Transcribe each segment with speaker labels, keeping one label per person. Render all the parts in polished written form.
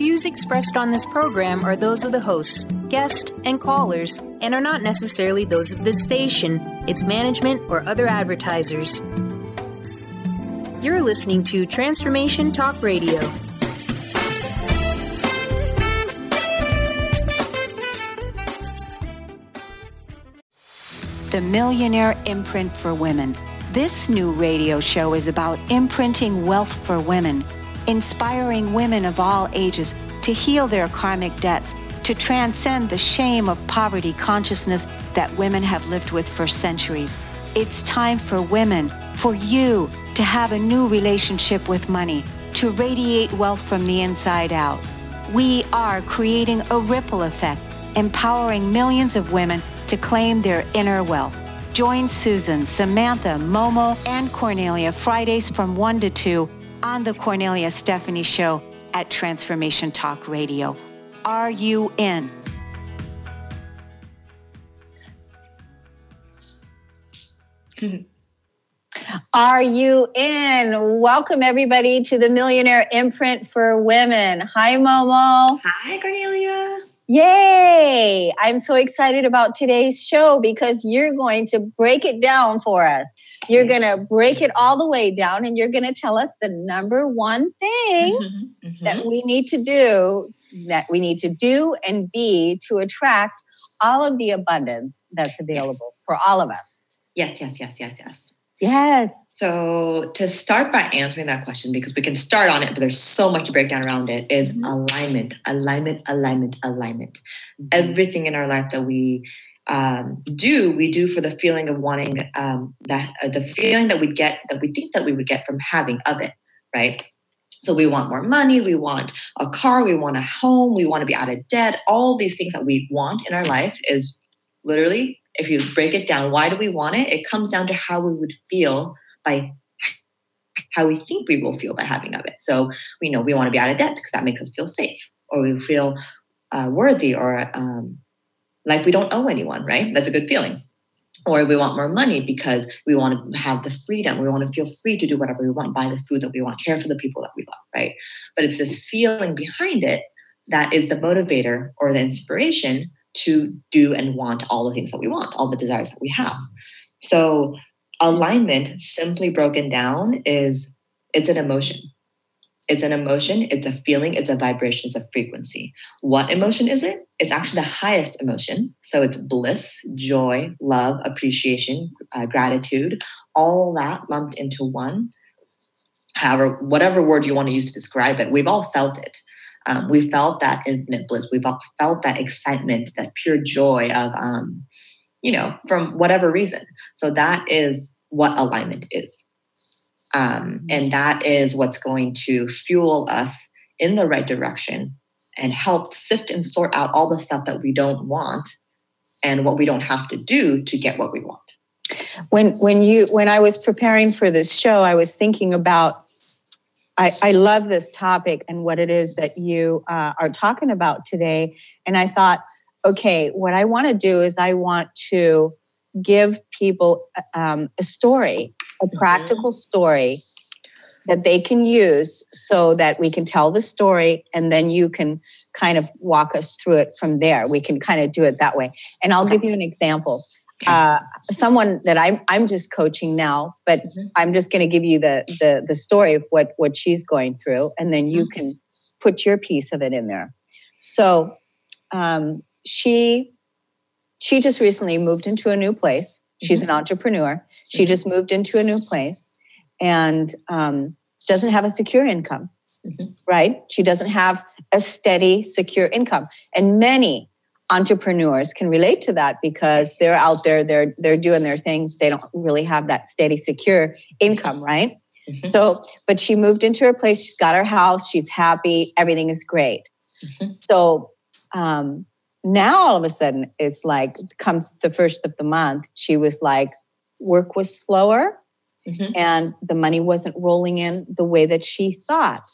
Speaker 1: views expressed on this program are those of the hosts, guests, and callers, and are not necessarily those of this station, its management, or other advertisers. You're listening to Transformation Talk Radio.
Speaker 2: The Millionaire Imprint for Women. This new radio show is about imprinting wealth for women, inspiring women of all ages to heal their karmic debts, to transcend the shame of poverty consciousness that women have lived with for centuries. It's time for women, for you, to have a new relationship with money, to radiate wealth from the inside out. We are creating a ripple effect, empowering millions of women to claim their inner wealth. Join Susan, Samantha, Momo, and Cornelia Fridays from 1 to 2 on the Cornelia Stephanie Show at Transformation Talk Radio. Are you in?
Speaker 3: Are you in? Welcome, everybody, to the Millionaire Imprint for Women. Hi, Momo.
Speaker 4: Hi, Cornelia.
Speaker 3: Yay! I'm so excited about today's show because you're going to break it down for us. You're going to break it all the way down and you're going to tell us the number one thing that we need to do and be to attract all of the abundance that's available for all of us.
Speaker 4: Yes.
Speaker 3: Yes.
Speaker 4: So to start by answering that question, because we can start on it, but there's so much to break down around it, is alignment. Everything in our life that we do for the feeling of wanting the feeling that we get, that we think that we would get from having of it, right? So we want more money, we want a car, we want a home, we want to be out of debt. All these things that we want in our life is literally, if you break it down, why do we want it? It comes down to how we would feel by how we think we will feel by having of it. So we know we want to be out of debt because that makes us feel safe, or we feel worthy, or like we don't owe anyone, right? That's a good feeling. Or we want more money because we want to have the freedom. We want to feel free to do whatever we want, buy the food that we want, care for the people that we love, right? But it's this feeling behind it that is the motivator or the inspiration to do and want all the things that we want, all the desires that we have. So alignment, simply broken down, it's an emotion. It's an emotion, it's a feeling, it's a vibration, it's a frequency. What emotion is it? It's actually the highest emotion. So it's bliss, joy, love, appreciation, gratitude, all that lumped into one. However, whatever word you want to use to describe it, we've all felt it. We felt that infinite bliss. We've all felt that excitement, that pure joy of, from whatever reason. So that is what alignment is. And that is what's going to fuel us in the right direction and help sift and sort out all the stuff that we don't want and what we don't have to do to get what we want.
Speaker 3: When I was preparing for this show, I was thinking about, I love this topic and what it is that you are talking about today. And I thought, okay, what I want to do is I want to give people a story, a practical story that they can use so that we can tell the story and then you can kind of walk us through it from there. We can kind of do it that way. And I'll give you an example. Someone that I'm just coaching now, but I'm just going to give you the story of what she's going through, and then you can put your piece of it in there. So she just recently moved into a new place. She's an entrepreneur. She just moved into a new place and doesn't have a secure income, right? She doesn't have a steady, secure income. And many entrepreneurs can relate to that because they're out there, they're doing their things. They don't really have that steady, secure income, right? So, but she moved into her place. She's got her house. She's happy. Everything is great. So now all of a sudden, it's like, comes the first of the month, she was like, work was slower and the money wasn't rolling in the way that she thought.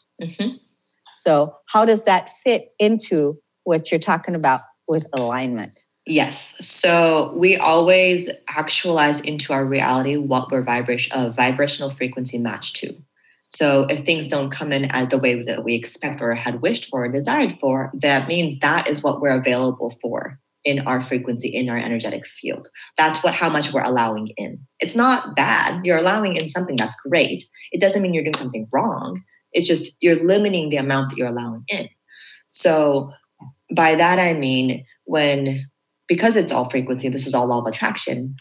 Speaker 3: So how does that fit into what you're talking about with alignment?
Speaker 4: Yes. So we always actualize into our reality what we're vibrational frequency match to. So if things don't come in as the way that we expect or had wished for or desired for, that means that is what we're available for in our frequency, in our energetic field. That's how much we're allowing in. It's not bad. You're allowing in something that's great. It doesn't mean you're doing something wrong. It's just you're limiting the amount that you're allowing in. So by that, I mean, because it's all frequency, this is all law of attraction,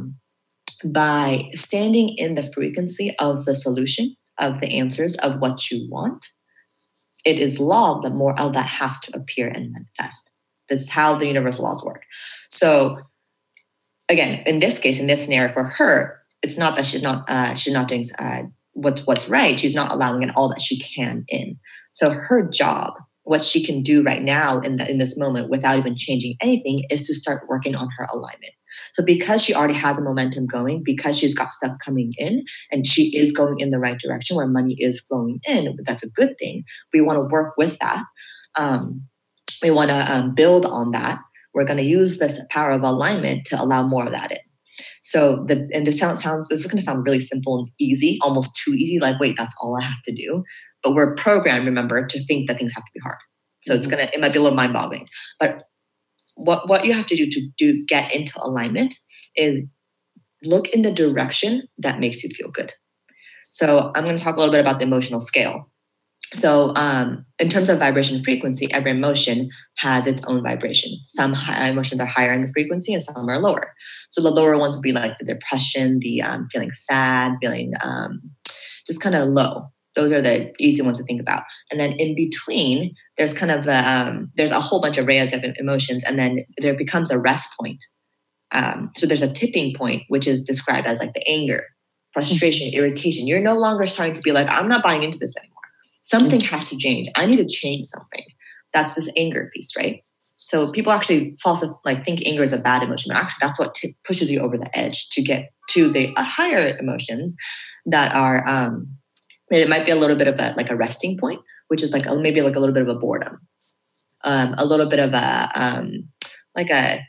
Speaker 4: by standing in the frequency of the solution, of the answers, of what you want, it is law that more of that has to appear and manifest. This is how the universal laws work. So again, in this case, in this scenario for her, it's not that she's not doing what's right. She's not allowing in all that she can in. So her job, what she can do right now in this moment without even changing anything, is to start working on her alignment. So because she already has a momentum going, because she's got stuff coming in and she is going in the right direction where money is flowing in, that's a good thing. We want to work with that. We want to build on that. We're going to use this power of alignment to allow more of that in. So this is going to sound really simple and easy, almost too easy. Like, wait, that's all I have to do. But we're programmed, remember, to think that things have to be hard. So it might be a little mind-boggling. But what you have to do to get into alignment is look in the direction that makes you feel good. So I'm going to talk a little bit about the emotional scale. So in terms of vibration and frequency, every emotion has its own vibration. Some emotions are higher in the frequency and some are lower. So the lower ones would be like the depression, the feeling sad, feeling just kind of low. Those are the easy ones to think about. And then in between, there's kind of there's a whole bunch of arrays of emotions, and then there becomes a rest point. So there's a tipping point, which is described as like the anger, frustration, irritation. You're no longer starting to be like, I'm not buying into this anymore. Something has to change. I need to change something. That's this anger piece, right? So people actually think anger is a bad emotion, but actually that's what pushes you over the edge to get to the higher emotions that are. It might be a little bit of a resting point, which is maybe a little bit of a boredom, a little bit of a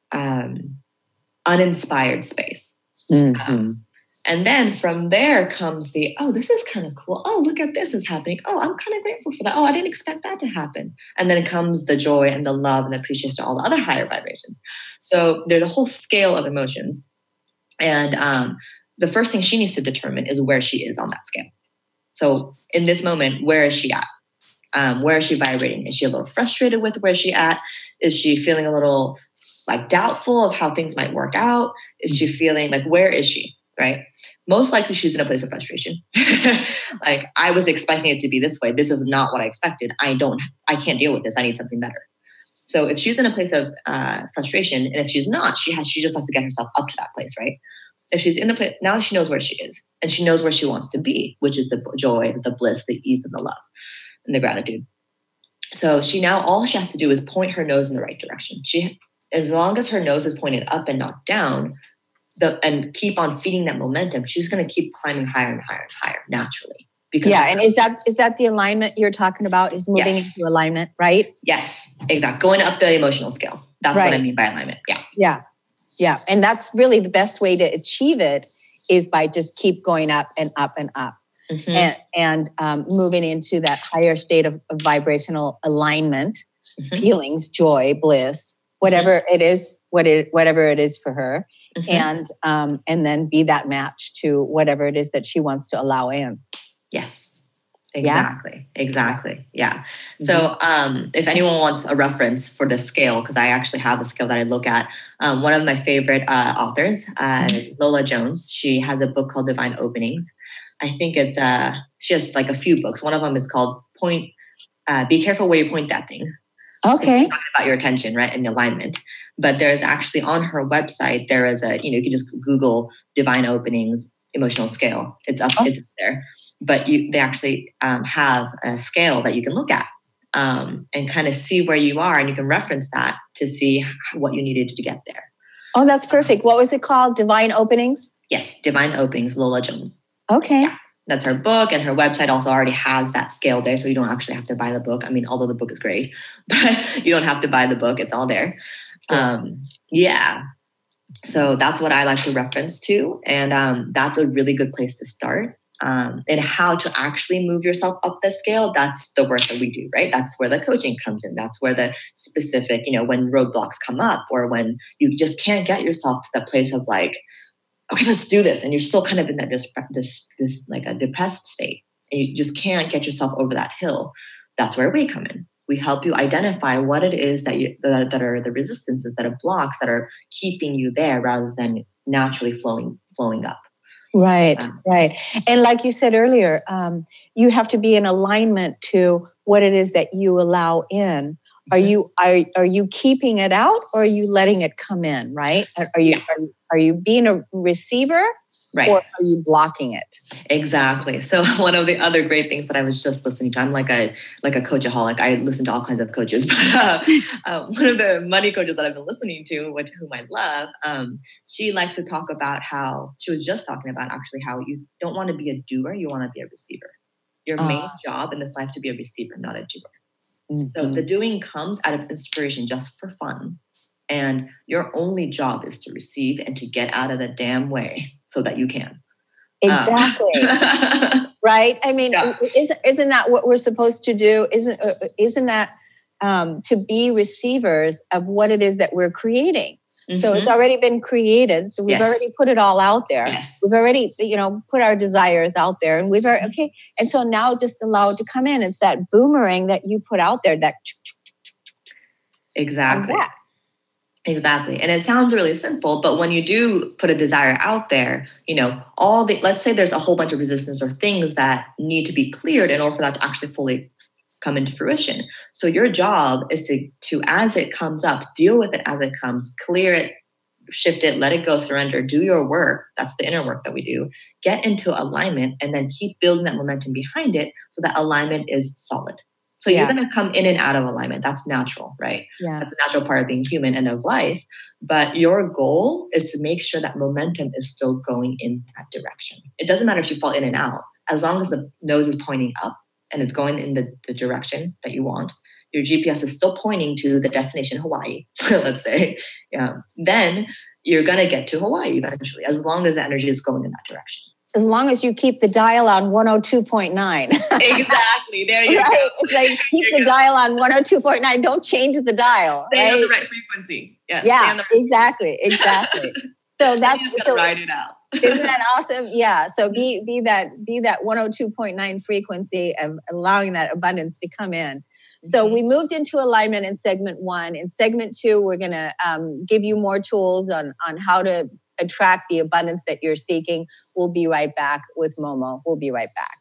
Speaker 4: uninspired space.
Speaker 3: Mm-hmm.
Speaker 4: And then from there comes this is kind of cool. Oh, look at this is happening. Oh, I'm kind of grateful for that. Oh, I didn't expect that to happen. And then it comes the joy and the love and the appreciation to all the other higher vibrations. So there's a whole scale of emotions. And the first thing she needs to determine is where she is on that scale. So in this moment, where is she at? Where is she vibrating? Is she a little frustrated with where she's at? Is she feeling a little doubtful of how things might work out? Is she feeling where is she? Right? Most likely she's in a place of frustration. I was expecting it to be this way. This is not what I expected. I can't deal with this. I need something better. So if she's in a place of frustration, and if she's not, she just has to get herself up to that place, right? If she's in the place, now she knows where she is and she knows where she wants to be, which is the joy, the bliss, the ease, and the love, and the gratitude. So all she has to do is point her nose in the right direction. As long as her nose is pointed up and not down, and keep on feeding that momentum, she's going to keep climbing higher and higher and higher naturally.
Speaker 3: And is that the alignment you're talking about? Is moving into alignment, right?
Speaker 4: Yes, exactly. Going up the emotional scale. That's what I mean by alignment.
Speaker 3: Yeah. And that's really the best way to achieve it is by just keep going up and up and up. Mm-hmm. and moving into that higher state of vibrational alignment, feelings, joy, bliss, whatever it is, whatever it is for her. Mm-hmm. And then be that match to whatever it is that she wants to allow in.
Speaker 4: Yes, exactly. Yeah. Mm-hmm. So if anyone wants a reference for the scale, because I actually have a scale that I look at, one of my favorite authors, Lola Jones, she has a book called Divine Openings. I think she has a few books. One of them is called Be Careful Where You Point That Thing.
Speaker 3: Okay.
Speaker 4: It's talking about your attention, right, and alignment. But there's actually on her website, there is you can just Google Divine Openings emotional scale. It's up there. But they actually have a scale that you can look at and kind of see where you are, and you can reference that to see what you needed to get there.
Speaker 3: Oh, that's perfect. What was it called? Divine Openings?
Speaker 4: Yes, Divine Openings, Lola Jones.
Speaker 3: Okay.
Speaker 4: Yeah. That's her book, and her website also already has that scale there, so you don't actually have to buy the book. I mean, although the book is great, but you don't have to buy the book. It's all there. So that's what I like to reference to, and that's a really good place to start. and how to actually move yourself up the scale, that's the work that we do, right? That's where the coaching comes in. That's where the specific, when roadblocks come up, or when you just can't get yourself to that place of like, okay, let's do this. And you're still kind of in that this like a depressed state, and you just can't get yourself over that hill. That's where we come in. We help you identify what it is that are the resistances, that are blocks that are keeping you there rather than naturally flowing up.
Speaker 3: Right. And like you said earlier, you have to be in alignment to what it is that you allow in. Are you keeping it out, or are you letting it come in? Right? Are you being a receiver,
Speaker 4: right,
Speaker 3: or are you blocking it?
Speaker 4: Exactly. So one of the other great things that I was just listening to, I'm like a coachaholic. I listen to all kinds of coaches, but one of the money coaches that I've been listening to, whom I love, she likes to talk about how she was just talking about actually how you don't want to be a doer, you want to be a receiver. Your main job in this life to be a receiver, not a doer. Mm-hmm. So the doing comes out of inspiration, just for fun. And your only job is to receive and to get out of the damn way so that you can.
Speaker 3: Exactly. Right? I mean, isn't that what we're supposed to do? Isn't that to be receivers of what it is that we're creating? Mm-hmm. So it's already been created. So we've already put it all out there. Yes. We've already, put our desires out there, and we've already, okay. And so now just allow it to come in. It's that boomerang that you put out there, that
Speaker 4: exactly. Exactly. And it sounds really simple, but when you do put a desire out there, let's say there's a whole bunch of resistance or things that need to be cleared in order for that to actually fully come into fruition. So your job is to as it comes up, deal with it as it comes, clear it, shift it, let it go, surrender, do your work. That's the inner work that we do. Get into alignment, and then keep building that momentum behind it so that alignment is solid. So you're going to come in and out of alignment. That's natural, right? Yeah. That's a natural part of being human and of life. But your goal is to make sure that momentum is still going in that direction. It doesn't matter if you fall in and out. As long as the nose is pointing up and it's going in the direction that you want, your GPS is still pointing to the destination Hawaii, let's say, then you're going to get to Hawaii eventually, as long as the energy is going in that direction.
Speaker 3: As long as you keep the dial on 102.9.
Speaker 4: Exactly. There you go.
Speaker 3: It's like keep the dial on 102.9. Don't change the dial.
Speaker 4: Stay on the right frequency.
Speaker 3: Yeah, exactly. So that's
Speaker 4: so ride it out.
Speaker 3: Isn't that awesome? Yeah. So be that 102.9 frequency of allowing that abundance to come in. So we moved into alignment in segment 1. In segment 2, we're going to give you more tools on how to attract the abundance that you're seeking. We'll be right back with Momo. We'll be right back.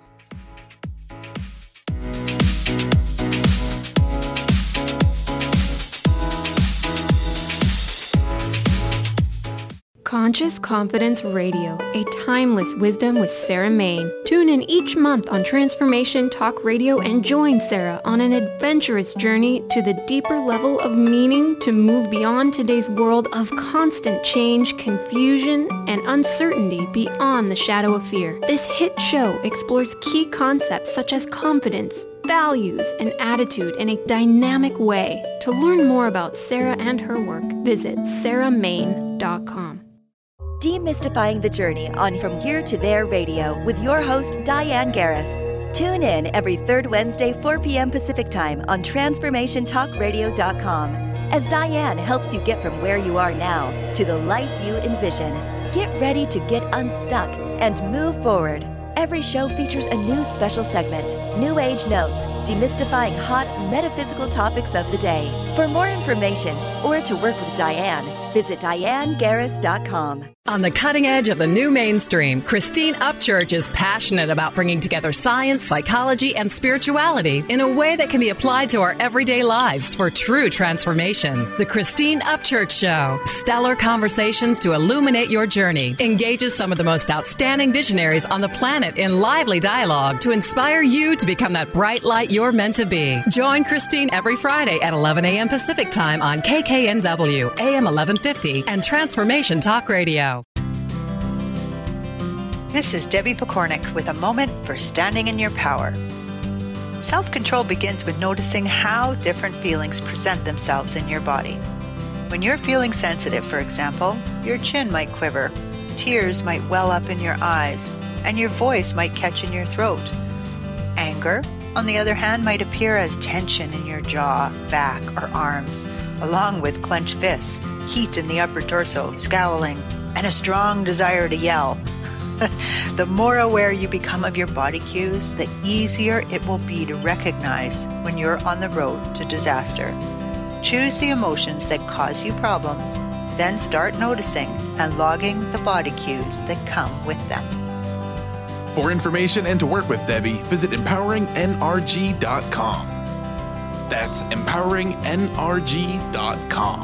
Speaker 5: Conscious Confidence Radio, a timeless wisdom with Sarah Main. Tune in each month on Transformation Talk Radio and join Sarah on an adventurous journey to the deeper level of meaning to move beyond today's world of constant change, confusion, and uncertainty beyond the shadow of fear. This hit show explores key concepts such as confidence, values, and attitude in a dynamic way. To learn more about Sarah and her work, visit sarahmain.com.
Speaker 6: Demystifying the journey on From Here to There Radio with your host, Diane Garris. Tune in every third Wednesday, 4 p.m. Pacific Time on TransformationTalkRadio.com as Diane helps you get from where you are now to the life you envision. Get ready to get unstuck and move forward. Every show features a new special segment, New Age Notes, demystifying hot metaphysical topics of the day. For more information or to work with Diane, visit DianeGarris.com.
Speaker 7: On the cutting edge of the new mainstream, Christine Upchurch is passionate about bringing together science, psychology, and spirituality in a way that can be applied to our everyday lives for true transformation. The Christine Upchurch Show, stellar conversations to illuminate your journey, engages some of the most outstanding visionaries on the planet in lively dialogue to inspire you to become that bright light you're meant to be. Join Christine every Friday at 11 a.m. Pacific Time on KKNW, AM 1150, and Transformation Talk Radio.
Speaker 8: This is Debbie Pokornik with a moment for standing in your power. Self-control begins with noticing how different feelings present themselves in your body. When you're feeling sensitive, for example, your chin might quiver, tears might well up in your eyes, and your voice might catch in your throat. Anger, on the other hand, might appear as tension in your jaw, back, or arms, along with clenched fists, heat in the upper torso, scowling, and a strong desire to yell. The more aware you become of your body cues, the easier it will be to recognize when you're on the road to disaster. Choose the emotions that cause you problems, then start noticing and logging the body cues that come with them.
Speaker 9: For information and to work with Debbie, visit empoweringnrg.com. That's empoweringnrg.com.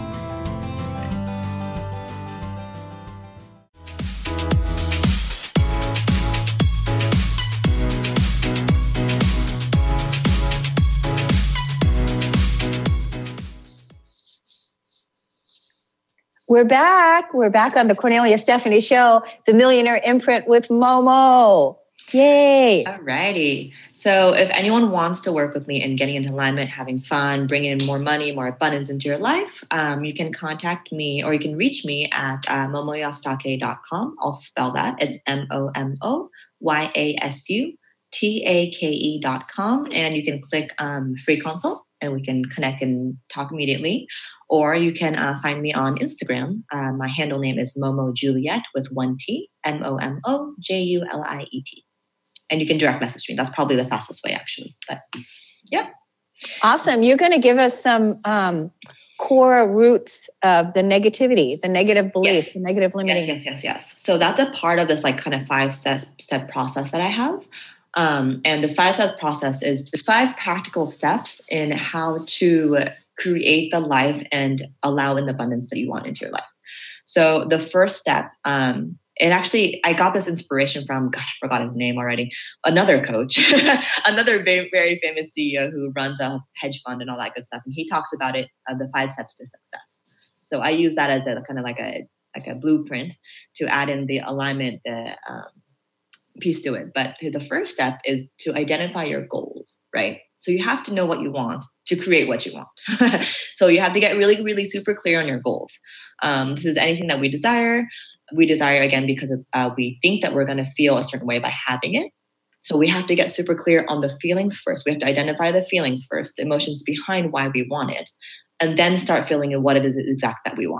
Speaker 3: We're back. We're back on the Cornelia Stephanie Show, the Millionaire Imprint with Momo. Yay.
Speaker 4: All righty. So if anyone wants to work with me in getting into alignment, having fun, bringing in more money, more abundance into your life, you can contact me or you can reach me at momoyasutake.com. I'll spell that. It's momoyasutake.com. And you can click free consult and we can connect and talk immediately. Or you can find me on Instagram. My handle name is Momo Juliet with one T, MOMOJULIET. And you can direct message me. That's probably the fastest way, actually. But yeah.
Speaker 3: Awesome. You're going to give us some core roots of the negativity, the negative beliefs, the negative limiting.
Speaker 4: Yes. So that's a part of this like kind of 5-step process that I have. And this 5-step process is just 5 practical steps in how to create the life and allow in the abundance that you want into your life. So the first step, I got this inspiration from, God, I forgot his name already, another coach, another very, very famous CEO who runs a hedge fund and all that good stuff. And he talks about it, the 5 steps to success. So I use that as a kind of like a blueprint to add in the alignment, piece to it. But the first step is to identify your goals, right? So you have to know what you want to create what you want. So you have to get really, really super clear on your goals. This is anything that we desire. We desire, again, because we think that we're going to feel a certain way by having it. So we have to get super clear on the feelings first. We have to identify the feelings first, the emotions behind why we want it, and then start feeling in what it is exact that we want.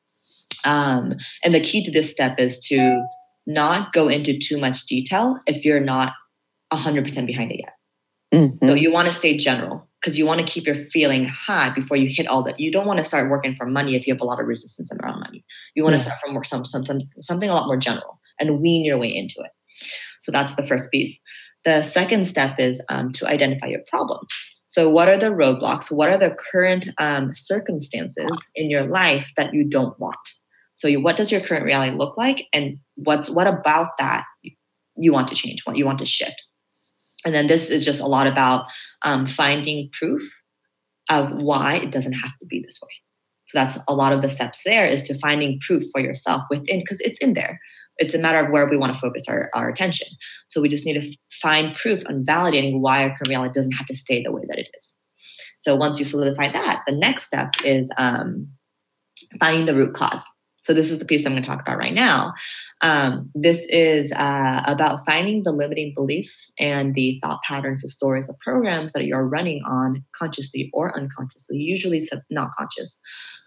Speaker 4: And the key to this step is to not go into too much detail if you're not 100% behind it yet. Mm-hmm. So you want to stay general because you want to keep your feeling high before you hit all that. You don't want to start working for money if you have a lot of resistance around money. You want to start from something a lot more general and wean your way into it. So that's the first piece. The second step is to identify your problem. So what are the roadblocks? What are the current circumstances in your life that you don't want? So what does your current reality look like? And what about that you want to change, what you want to shift? And then this is just a lot about finding proof of why it doesn't have to be this way. So that's a lot of the steps there is to finding proof for yourself within, because it's in there. It's a matter of where we want to focus our attention. So we just need to find proof on validating why our current reality doesn't have to stay the way that it is. So once you solidify that, the next step is finding the root cause. So this is the piece that I'm going to talk about right now. This is about finding the limiting beliefs and the thought patterns, the stories, the programs that you're running on consciously or unconsciously, usually not conscious,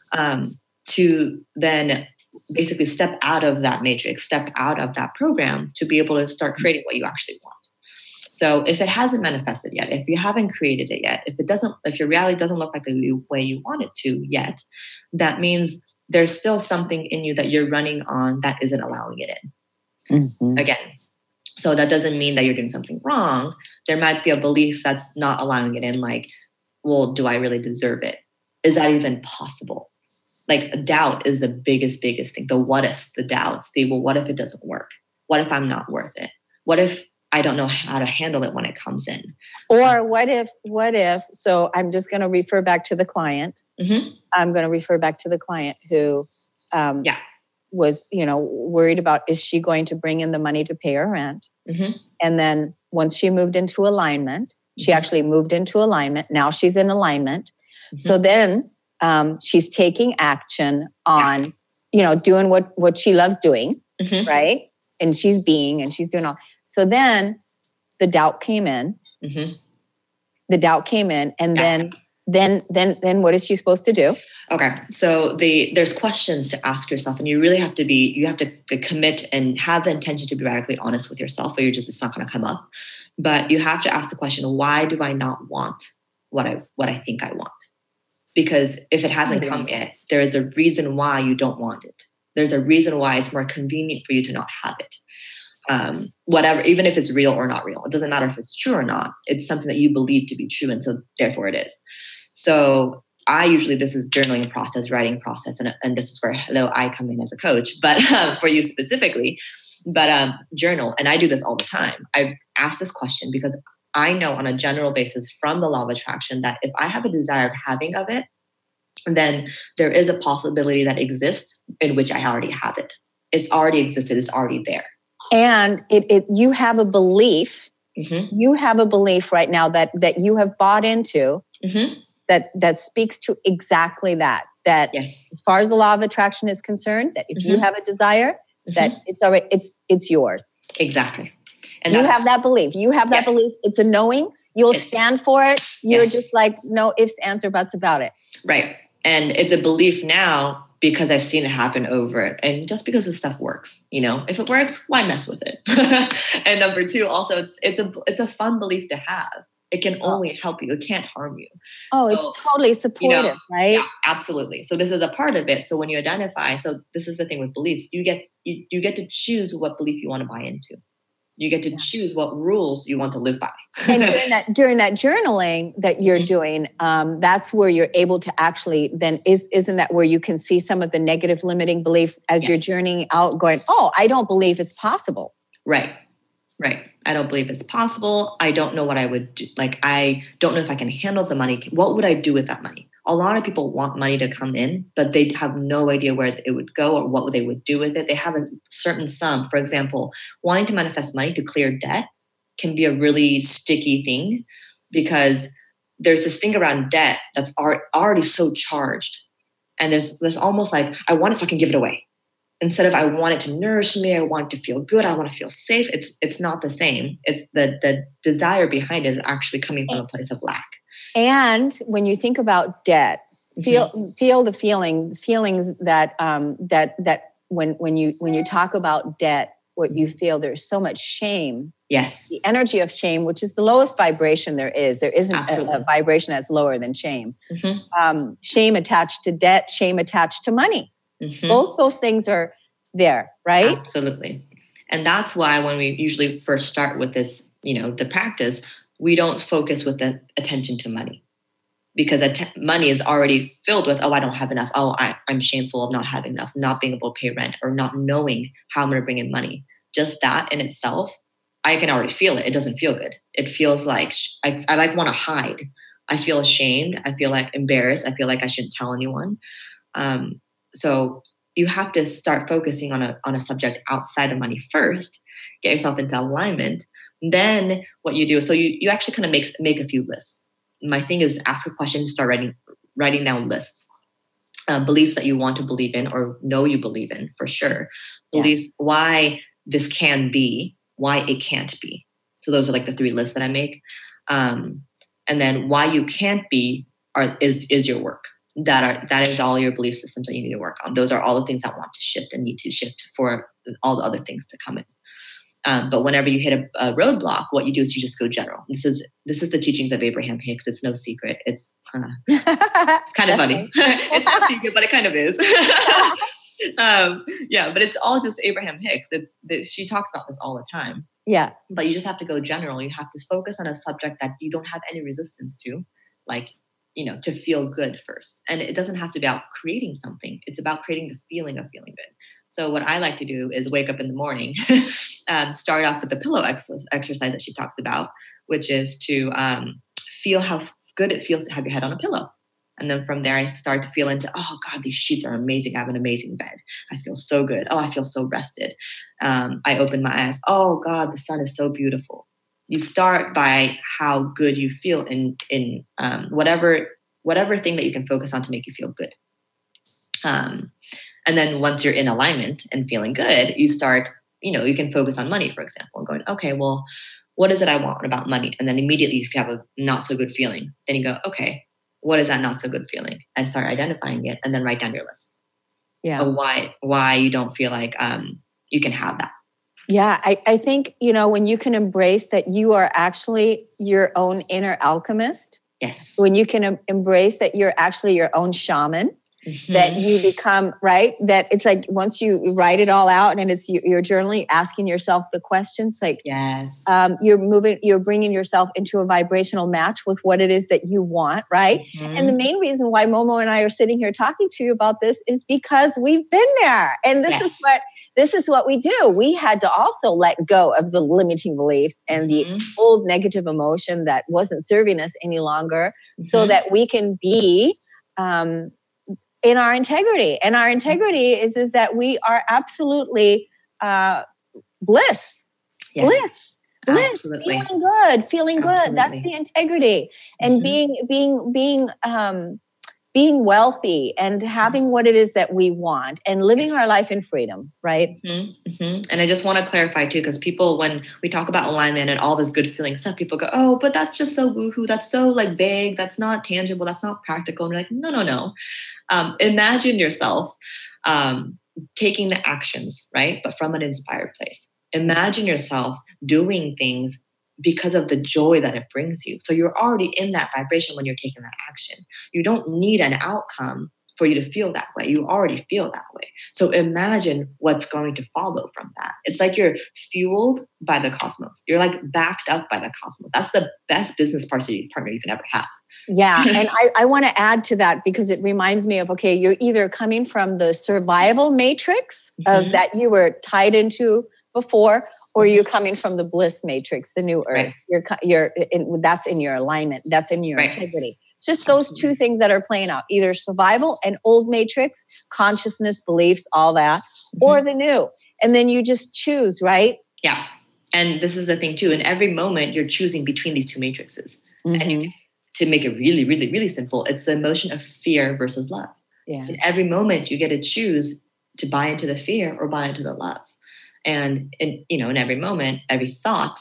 Speaker 4: to then basically step out of that matrix, step out of that program to be able to start creating what you actually want. So if it hasn't manifested yet, if you haven't created it yet, if your reality doesn't look like the way you want it to yet, that means there's still something in you that you're running on that isn't allowing it in. Mm-hmm. Again, so that doesn't mean that you're doing something wrong. There might be a belief that's not allowing it in, like, well, do I really deserve it? Is that even possible? Like, doubt is the biggest thing. The what ifs, the doubts, what if it doesn't work? What if I'm not worth it? What if I don't know how to handle it when it comes in?
Speaker 3: Or what if, so I'm just going to refer back to the client. Mm-hmm. I'm going to refer back to the client who was, worried about, is she going to bring in the money to pay her rent? Mm-hmm. And then once she moved into alignment, she actually moved into alignment. Now she's in alignment. Mm-hmm. So then she's taking action on, doing what she loves doing, right? and she's being, and she's doing all. So then the doubt came in.
Speaker 4: Mm-hmm.
Speaker 3: The doubt came in, and then what is she supposed to do?
Speaker 4: Okay, so there's questions to ask yourself, and you have to commit and have the intention to be radically honest with yourself, or it's not going to come up. But you have to ask the question: why do I not want what I think I want? Because if it hasn't come yet, there is a reason why you don't want it. There's a reason why it's more convenient for you to not have it. Whatever, even if it's real or not real, it doesn't matter if it's true or not. It's something that you believe to be true, and so therefore it is. So this is journaling process, writing process, and this is where I come in as a coach, but for you specifically. But journal, and I do this all the time. I ask this question because I know on a general basis from the law of attraction that if I have a desire of having of it, then there is a possibility that exists in which I already have it. It's already existed. It's already there.
Speaker 3: And you have a belief.
Speaker 4: Mm-hmm.
Speaker 3: You have a belief right now that you have bought into.
Speaker 4: Mm-hmm.
Speaker 3: That speaks to exactly that. That
Speaker 4: yes.
Speaker 3: As far as the law of attraction is concerned, that if
Speaker 4: mm-hmm.
Speaker 3: you have a desire, that it's already it's yours.
Speaker 4: Exactly. And
Speaker 3: you have that belief. You have that belief. It's a knowing. You'll stand for it. You're just like, no ifs, ands, or buts about it.
Speaker 4: Right. And it's a belief now because I've seen it happen over it. And just because this stuff works, if it works, why mess with it? And number two, also, it's a fun belief to have. It can only help you. It can't harm you.
Speaker 3: Oh, so, it's totally supportive, right?
Speaker 4: Yeah, absolutely. So this is a part of it. So when you identify, so this is the thing with beliefs, you get to choose what belief you want to buy into. You get to choose what rules you want to live by.
Speaker 3: And during that journaling that you're doing, that's where you're able to actually then isn't that where you can see some of the negative limiting beliefs as you're journeying out, going, oh, I don't believe it's possible.
Speaker 4: Right. I don't believe it's possible. I don't know what I would do. I don't know if I can handle the money. What would I do with that money? A lot of people want money to come in, but they have no idea where it would go or what they would do with it. They have a certain sum. For example, wanting to manifest money to clear debt can be a really sticky thing because there's this thing around debt that's already so charged. And there's almost like, I want it so I can give it away. Instead of I want it to nourish me, I want it to feel good, I want to feel safe. It's not the same. It's the desire behind it is actually coming from a place of lack.
Speaker 3: And when you think about debt, feel the feelings that when you talk about debt, what you feel, there's so much shame.
Speaker 4: Yes.
Speaker 3: The energy of shame, which is the lowest vibration there is. There isn't a vibration that's lower than shame.
Speaker 4: Mm-hmm.
Speaker 3: Shame attached to debt, shame attached to money.
Speaker 4: Mm-hmm.
Speaker 3: Both those things are there, right?
Speaker 4: Absolutely. And that's why when we usually first start with this, the practice, we don't focus with the attention to money because money is already filled with, oh, I don't have enough. Oh, I'm shameful of not having enough, not being able to pay rent or not knowing how I'm going to bring in money. Just that in itself, I can already feel it. It doesn't feel good. It feels like I want to hide. I feel ashamed. I feel like embarrassed. I feel like I shouldn't tell anyone. So you have to start focusing on a subject outside of money first, get yourself into alignment. Then what you do, so you actually kind of make a few lists. My thing is ask a question, start writing down lists. Beliefs that you want to believe in or know you believe in for sure. Beliefs, why this can be, why it can't be. So those are like the 3 lists that I make. And then why you can't be is your work. That is all your belief systems that you need to work on. Those are all the things that want to shift and need to shift for all the other things to come in. But whenever you hit a roadblock, what you do is you just go general. This is the teachings of Abraham Hicks. It's no secret. It's kind of funny. It's no secret, but it kind of is. But it's all just Abraham Hicks. She talks about this all the time.
Speaker 3: Yeah.
Speaker 4: But you just have to go general. You have to focus on a subject that you don't have any resistance to, to feel good first. And it doesn't have to be about creating something. It's about creating the feeling of feeling good. So what I like to do is wake up in the morning, start off with the pillow exercise that she talks about, which is to feel how good it feels to have your head on a pillow. And then from there, I start to feel into, oh God, these sheets are amazing. I have an amazing bed. I feel so good. Oh, I feel so rested. I open my eyes. Oh God, the sun is so beautiful. You start by how good you feel in whatever thing that you can focus on to make you feel good. And then once you're in alignment and feeling good, you start you can focus on money, for example, and going, okay, well, what is it I want about money? And then immediately if you have a not so good feeling, then you go, okay, what is that not so good feeling? And start identifying it and then write down your list.
Speaker 3: Yeah.
Speaker 4: Of why you don't feel like you can have that.
Speaker 3: Yeah, I think, when you can embrace that you are actually your own inner alchemist.
Speaker 4: Yes.
Speaker 3: When you can embrace that you're actually your own shaman, that you become, right? That it's like once you write it all out and you're journaling, asking yourself the questions, like,
Speaker 4: yes,
Speaker 3: you're bringing yourself into a vibrational match with what it is that you want, right? And the main reason why Momo and I are sitting here talking to you about this is because we've been there. And this is what we do. We had to also let go of the limiting beliefs and the old negative emotion that wasn't serving us any longer so that we can be in our integrity. And our integrity is that we are absolutely bliss.
Speaker 4: Yes.
Speaker 3: Bliss. Feeling good. That's the integrity. And being wealthy and having what it is that we want and living our life in freedom, right?
Speaker 4: And I just want to clarify too, because people, when we talk about alignment and all this good feeling stuff, people go, oh, but that's just so woohoo. That's so like vague. That's not tangible. That's not practical. And we're like, no. Imagine yourself taking the actions, right? But from an inspired place. Imagine yourself doing things because of the joy that it brings you. So you're already in that vibration when you're taking that action. You don't need an outcome for you to feel that way. You already feel that way. So imagine what's going to follow from that. It's like you're fueled by the cosmos. You're like backed up by the cosmos. That's the best business partner you can ever have.
Speaker 3: Yeah. And I want to add to that because it reminds me of, okay, you're either coming from the survival matrix of that you were tied into before, or you're coming from the bliss matrix, the new earth. Right. That's in your alignment. That's in your integrity. It's just those two things that are playing out, either survival and old matrix, consciousness, beliefs, all that, or the new. And then you just choose, right?
Speaker 4: Yeah. And this is the thing too. In every moment, you're choosing between these two matrices. And to make it really, really, really simple, it's the emotion of fear versus love.
Speaker 3: Yeah.
Speaker 4: In every moment, you get to choose to buy into the fear or buy into the love. And in every moment, every thought,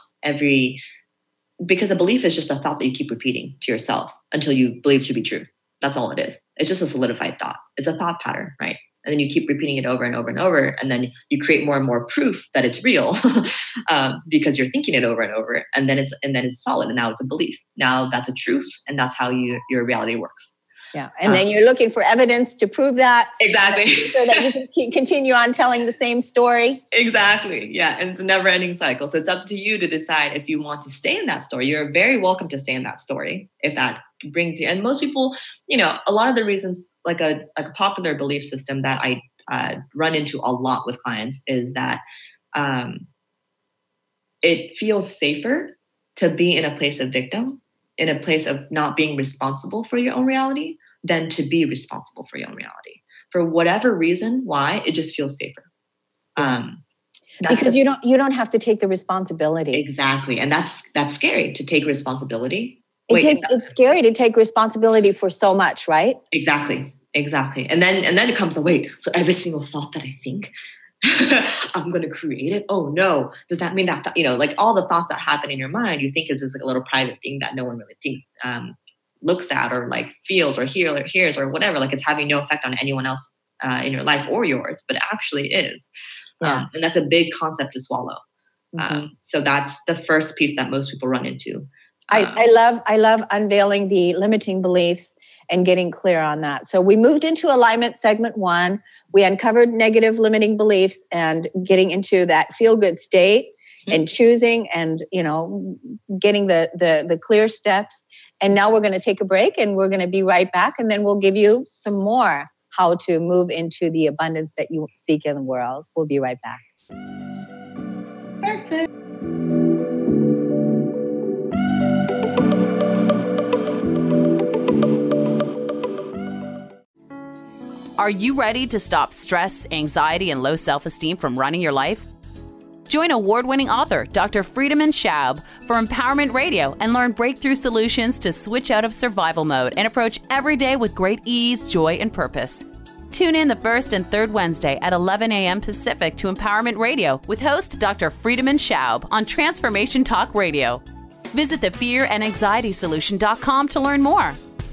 Speaker 4: because a belief is just a thought that you keep repeating to yourself until you believe to be true. That's all it is. It's just a solidified thought. It's a thought pattern, right? And then you keep repeating it over and over and over. And then you create more and more proof that it's real because you're thinking it over and over. And then it's solid. And now it's a belief. Now that's a truth. And that's how your reality works.
Speaker 3: Yeah. And then you're looking for evidence to prove that.
Speaker 4: Exactly.
Speaker 3: So that you can continue on telling the same story.
Speaker 4: Exactly. Yeah. And it's a never ending cycle. So it's up to you to decide if you want to stay in that story. You're very welcome to stay in that story if that brings you. And most people, a lot of the reasons, like a popular belief system that I run into a lot with clients is that it feels safer to be in a place of victim, in a place of not being responsible for your own reality than to be responsible for your own reality. For whatever reason, why, it just feels safer.
Speaker 3: Because you don't have to take the responsibility.
Speaker 4: Exactly. And that's scary to take responsibility.
Speaker 3: It's scary to take responsibility for so much, right?
Speaker 4: Exactly. And then it comes to wait. So every single thought that I think, I'm going to create it. Oh no. Does that mean that, like all the thoughts that happen in your mind, you think is just like a little private thing that no one really looks at or like feels or hears or whatever. Like it's having no effect on anyone else in your life or yours, but it actually is. And that's a big concept to swallow. So that's the first piece that most people run into.
Speaker 3: I love unveiling the limiting beliefs and getting clear on that. So we moved into alignment segment 1. We uncovered negative limiting beliefs and getting into that feel-good state and choosing and, getting the clear steps. And now we're going to take a break and we're going to be right back. And then we'll give you some more how to move into the abundance that you seek in the world. We'll be right back.
Speaker 4: Perfect.
Speaker 10: Are you ready to stop stress, anxiety, and low self-esteem from running your life? Join award-winning author Dr. Friedemann Schaub for Empowerment Radio and learn breakthrough solutions to switch out of survival mode and approach every day with great ease, joy, and purpose. Tune in the first and third Wednesday at 11 a.m. Pacific to Empowerment Radio with host Dr. Friedemann Schaub on Transformation Talk Radio. Visit thefearandanxietysolution.com to learn more.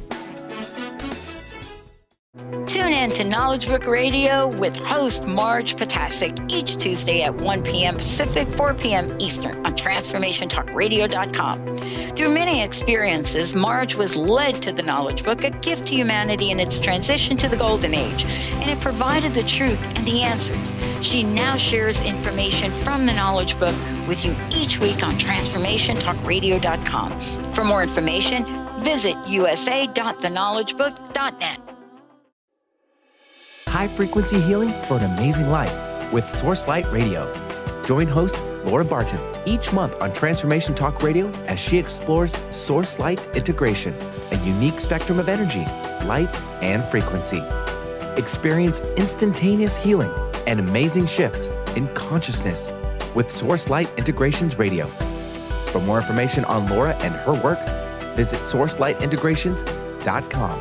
Speaker 11: Tune in to Knowledge Book Radio with host Marge Potasic each Tuesday at 1 p.m. Pacific, 4 p.m. Eastern on TransformationTalkRadio.com. Through many experiences, Marge was led to the Knowledge Book, a gift to humanity in its transition to the Golden Age, and it provided the truth and the answers. She now shares information from the Knowledge Book with you each week on TransformationTalkRadio.com. For more information, visit usa.theknowledgebook.net.
Speaker 12: High-frequency healing for an amazing life with Source Light Radio. Join host Laura Barton each month on Transformation Talk Radio as she explores Source Light integration, a unique spectrum of energy, light, and frequency. Experience instantaneous healing and amazing shifts in consciousness with Source Light Integrations Radio. For more information on Laura and her work, visit sourcelightintegrations.com.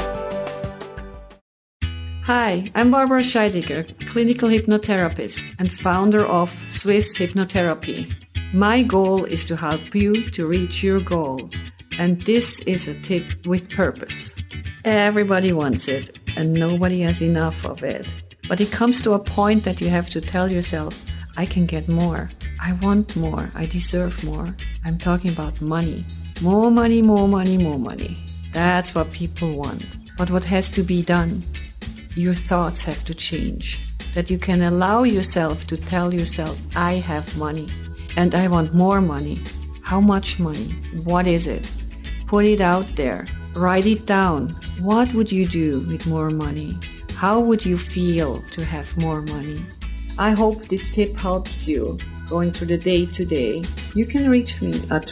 Speaker 13: Hi, I'm Barbara Scheidegger, clinical hypnotherapist and founder of Swiss Hypnotherapy. My goal is to help you to reach your goal, and this is a tip with purpose. Everybody wants it, and nobody has enough of it. But it comes to a point that you have to tell yourself, I can get more. I want more. I deserve more. I'm talking about money. More money, more money, more money. That's what people want. But what has to be done? Your thoughts have to change. That you can allow yourself to tell yourself, I have money and I want more money. How much money? What is it? Put it out there. Write it down. What would you do with more money? How would you feel to have more money? I hope this tip helps you going through the day today. You can reach me at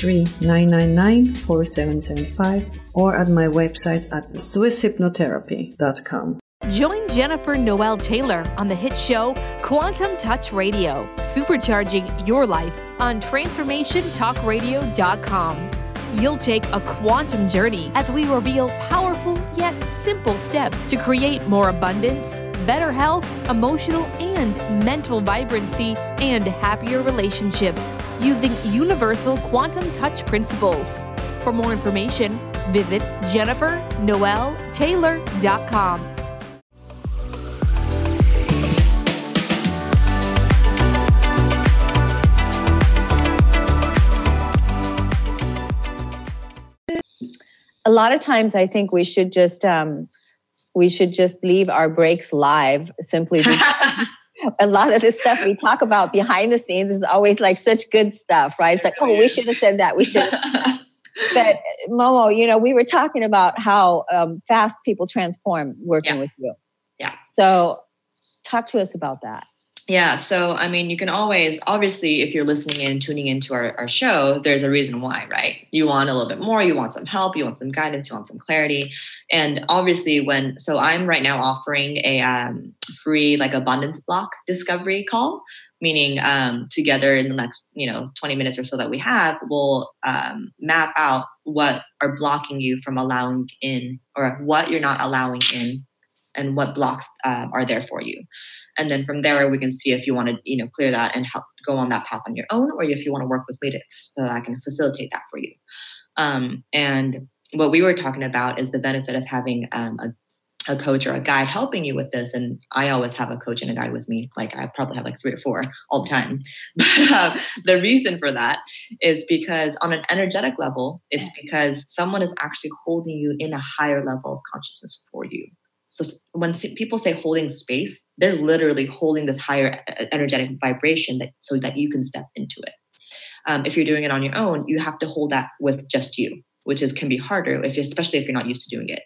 Speaker 13: 323-999-4775 or at my website at swisshypnotherapy.com.
Speaker 14: Join Jennifer Noel Taylor on the hit show Quantum Touch Radio, supercharging your life on TransformationTalkRadio.com. You'll take a quantum journey as we reveal powerful yet simple steps to create more abundance, better health, emotional and mental vibrancy, and happier relationships using universal quantum touch principles. For more information, visit JenniferNoelTaylor.com.
Speaker 3: A lot of times I think we should just leave our breaks live simply because a lot of the stuff we talk about behind the scenes is always like such good stuff, right? It's like, oh, we should have said that. We should have. But Momo, we were talking about how fast people transform working with you.
Speaker 4: Yeah.
Speaker 3: So talk to us about that.
Speaker 4: Yeah. So, I mean, you can always, obviously, if you're listening in, tuning into our show, there's a reason why, right? You want a little bit more, you want some help, you want some guidance, you want some clarity. And obviously so I'm right now offering a free abundance block discovery call, meaning together in the next, 20 minutes or so that we have, we'll map out what are blocking you from allowing in, or what you're not allowing in, and what blocks are there for you. And then from there, we can see if you want to, clear that and help go on that path on your own, or if you want to work with me so that I can facilitate that for you. And what we were talking about is the benefit of having a coach or a guide helping you with this. And I always have a coach and a guide with me. I probably have 3 or 4 all the time. But the reason for that is because on an energetic level, it's because someone is actually holding you in a higher level of consciousness for you. So when people say holding space, they're literally holding this higher energetic vibration so that you can step into it. If you're doing it on your own, you have to hold that with just you, which can be harder, especially if you're not used to doing it.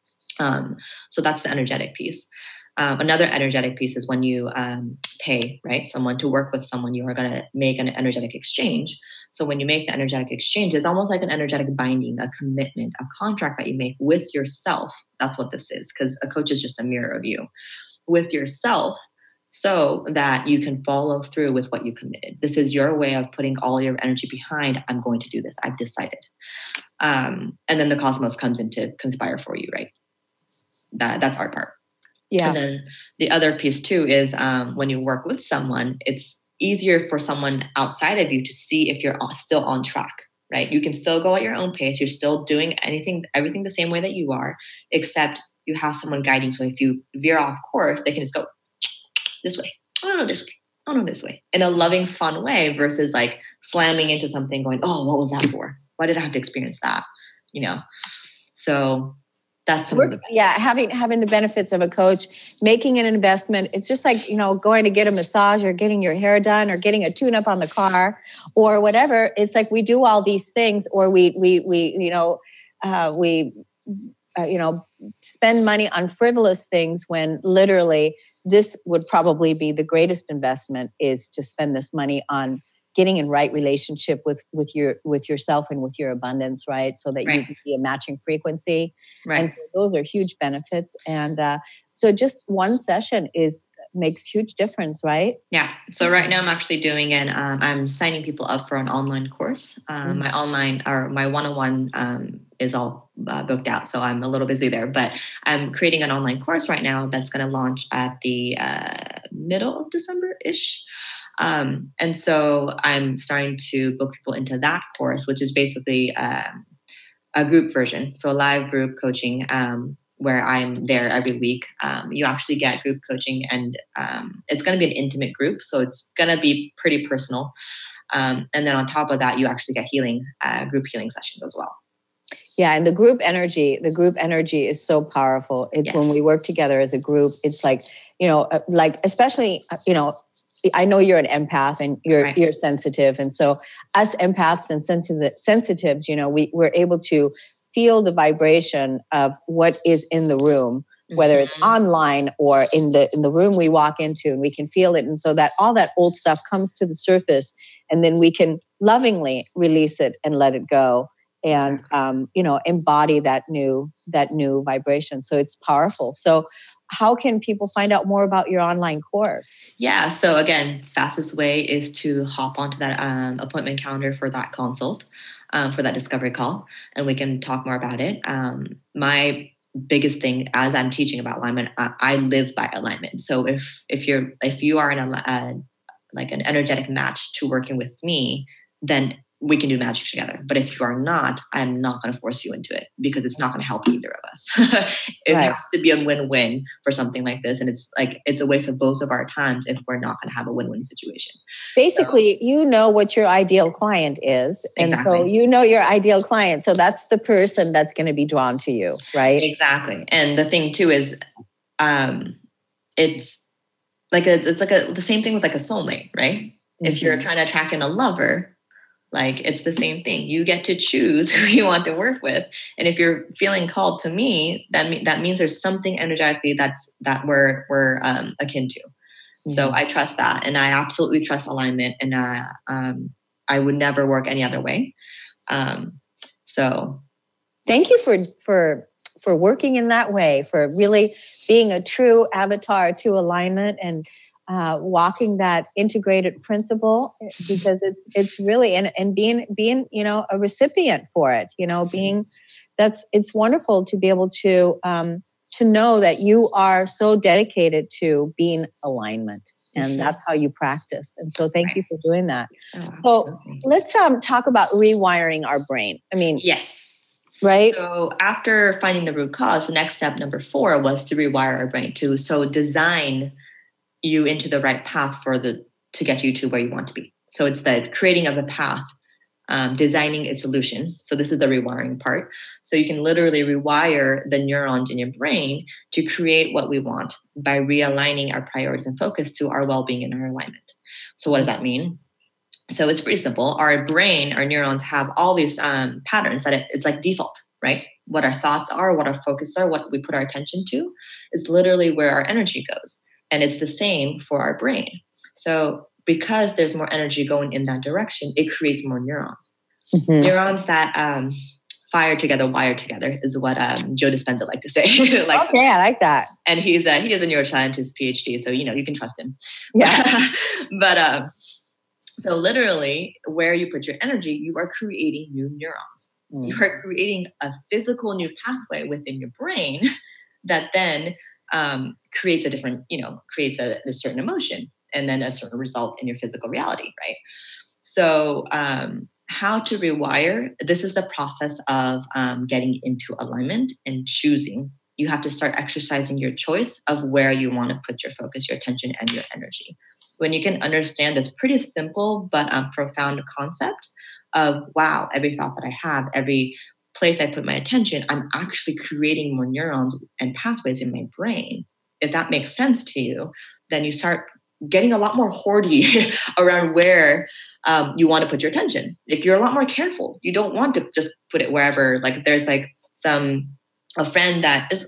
Speaker 4: So that's the energetic piece. Another energetic piece is when you pay, right, someone to work with someone, you are going to make an energetic exchange. So when you make the energetic exchange, it's almost like an energetic binding, a commitment, a contract that you make with yourself. That's what this is, because a coach is just a mirror of you with yourself, so that you can follow through with what you committed. This is your way of putting all your energy behind, I'm going to do this. I've decided. And then the cosmos comes in to conspire for you, right? That's our part.
Speaker 3: Yeah.
Speaker 4: And then the other piece too is when you work with someone, it's easier for someone outside of you to see if you're still on track, right? You can still go at your own pace. You're still doing everything the same way that you are, except you have someone guiding. So if you veer off course, they can just go this way. Oh, no, this way. Oh, no, this way. In a loving, fun way versus like slamming into something going, oh, what was that for? Why did I have to experience that? You know? So that's some of the
Speaker 3: having the benefits of a coach, making an investment. It's just like, you know, going to get a massage or getting your hair done or getting a tune-up on the car or whatever. It's like we do all these things, or we spend money on frivolous things when literally this would probably be the greatest investment, is to spend this money on getting in right relationship with yourself and with your abundance, right? So that you can be a matching frequency.
Speaker 4: Right.
Speaker 3: And so those are huge benefits. And so just one session makes huge difference, right?
Speaker 4: Yeah. So right now I'm actually doing I'm signing people up for an online course. My online or my one-on-one is all booked out. So I'm a little busy there, but I'm creating an online course right now that's going to launch at the middle of December-ish. And so I'm starting to book people into that course, which is basically a group version. So a live group coaching where I'm there every week. You actually get group coaching, and it's going to be an intimate group. So it's going to be pretty personal. And then on top of that, you actually get group healing sessions as well.
Speaker 3: Yeah. And the group energy is so powerful. It's when we work together as a group, it's like, you know, like, especially, you know, I know you're an empath and you're sensitive. And so us empaths and sensitives, you know, we're able to feel the vibration of what is in the room, whether it's online or in the room we walk into, and we can feel it. And so that all that old stuff comes to the surface, and then we can lovingly release it and let it go. And, embody that new vibration. So it's powerful. So how can people find out more about your online course?
Speaker 4: Yeah. So again, fastest way is to hop onto that appointment calendar for that consult, for that discovery call, and we can talk more about it. My biggest thing as I'm teaching about alignment, I live by alignment. So if you are in an energetic match to working with me, then we can do magic together. But if you are not, I'm not going to force you into it, because it's not going to help either of us. It has to be a win-win for something like this. And it's a waste of both of our times if we're not going to have a win-win situation.
Speaker 3: Basically, you know what your ideal client is. And so you know your ideal client. So that's the person that's going to be drawn to you, right?
Speaker 4: Exactly. And the thing too is it's the same thing with like a soulmate, right? Mm-hmm. If you're trying to attract in a lover, like it's the same thing. You get to choose who you want to work with. And if you're feeling called to me, that means there's something energetically that we're akin to. Mm-hmm. So I trust that. And I absolutely trust alignment. And I would never work any other way. So
Speaker 3: thank you for working in that way, for really being a true avatar to alignment and walking that integrated principle, because it's really and being a recipient for it, it's wonderful to be able to know that you are so dedicated to being alignment, and that's how you practice. And so thank you for doing that. So let's talk about rewiring our brain. I mean,
Speaker 4: yes.
Speaker 3: Right.
Speaker 4: So after finding the root cause, the next step, number 4, was to rewire our brain too. So design you into the right path to get you to where you want to be. So it's the creating of the path, designing a solution. So this is the rewiring part. So you can literally rewire the neurons in your brain to create what we want by realigning our priorities and focus to our well-being and our alignment. So what does that mean? So it's pretty simple. Our brain, our neurons have all these patterns that it's like default, right? What our thoughts are, what our focus are, what we put our attention to is literally where our energy goes. And it's the same for our brain. So because there's more energy going in that direction, it creates more neurons. Mm-hmm. Neurons that fire together, wire together is what Joe Dispenza liked to say.
Speaker 3: Okay, I like that.
Speaker 4: And he is a neuroscientist PhD, so you can trust him.
Speaker 3: Yeah.
Speaker 4: But so literally, where you put your energy, you are creating new neurons. Mm. You are creating a physical new pathway within your brain that then creates a different, creates a certain emotion and then a certain result in your physical reality, right? So how to rewire, this is the process of getting into alignment and choosing. You have to start exercising your choice of where you want to put your focus, your attention, and your energy. When you can understand this pretty simple but profound concept of, wow, every thought that I have, every place I put my attention, I'm actually creating more neurons and pathways in my brain. If that makes sense to you, then you start getting a lot more hoardy around where you want to put your attention. Like, you're a lot more careful. You don't want to just put it wherever, like there's like a friend that is,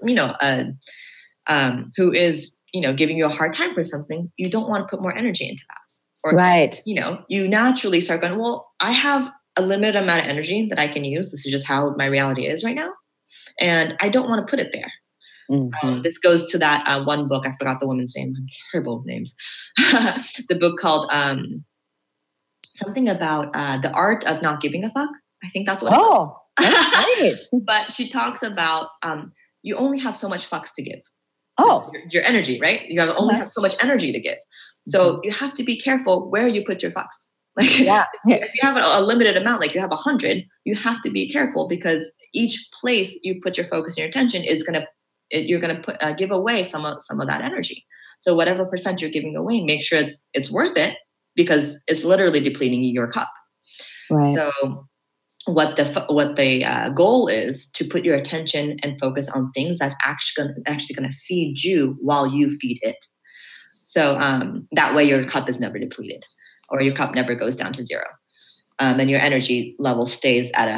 Speaker 4: who is, giving you a hard time for something. You don't want to put more energy into that. Or,
Speaker 3: right.
Speaker 4: You naturally start going, well, I have a limited amount of energy that I can use. This is just how my reality is right now. And I don't want to put it there. Mm-hmm. This goes to that one book. I forgot the woman's name. I'm terrible with names. It's a book called something about the art of not giving a fuck. I think that's what it's called. That's great. But she talks about you only have so much fucks to give.
Speaker 3: Oh,
Speaker 4: your energy, right? You only have so much energy to give. So you have to be careful where you put your fucks. Like, if you have a limited amount, like you have 100, you have to be careful, because each place you put your focus and your attention is you're gonna give away some of that energy. So whatever percent you're giving away, make sure it's worth it, because it's literally depleting your cup.
Speaker 3: Right.
Speaker 4: So what the goal is to put your attention and focus on things that's actually going to feed you while you feed it. So that way your cup is never depleted, or your cup never goes down to zero, and your energy level stays at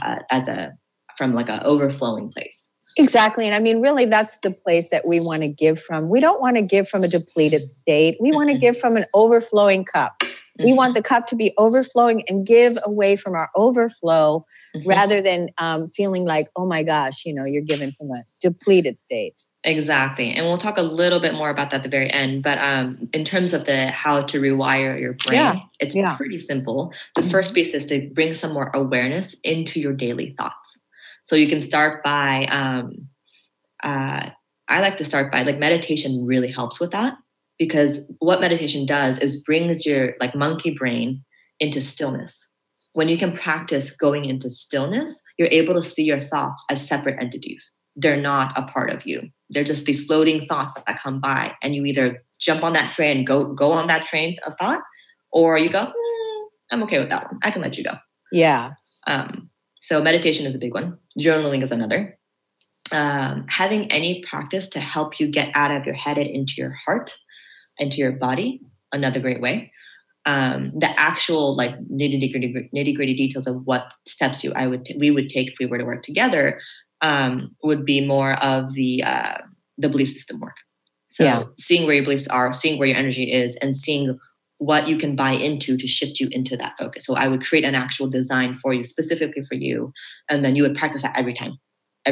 Speaker 4: from like an overflowing place.
Speaker 3: Exactly. And I mean, really, that's the place that we want to give from. We don't want to give from a depleted state. We want to give from an overflowing cup. We want the cup to be overflowing and give away from our overflow, rather than feeling like, oh my gosh, you're giving from a depleted state.
Speaker 4: Exactly. And we'll talk a little bit more about that at the very end. But in terms of how to rewire your brain, it's pretty simple. The first piece is to bring some more awareness into your daily thoughts. So you can start by, I like to start by, like, meditation really helps with that. Because what meditation does is brings your monkey brain into stillness. When you can practice going into stillness, you're able to see your thoughts as separate entities. They're not a part of you. They're just these floating thoughts that come by, and you either jump on that train and go on that train of thought, or you go, I'm okay with that one. I can let you go.
Speaker 3: Yeah.
Speaker 4: So meditation is a big one. Journaling is another. Having any practice to help you get out of your head and into your heart, into your body, another great way. The actual nitty gritty details of what steps we would take if we were to work together would be more of the belief system work. So seeing where your beliefs are, seeing where your energy is, and seeing what you can buy into to shift you into that focus. So I would create an actual design for you, specifically for you, and then you would practice that every time.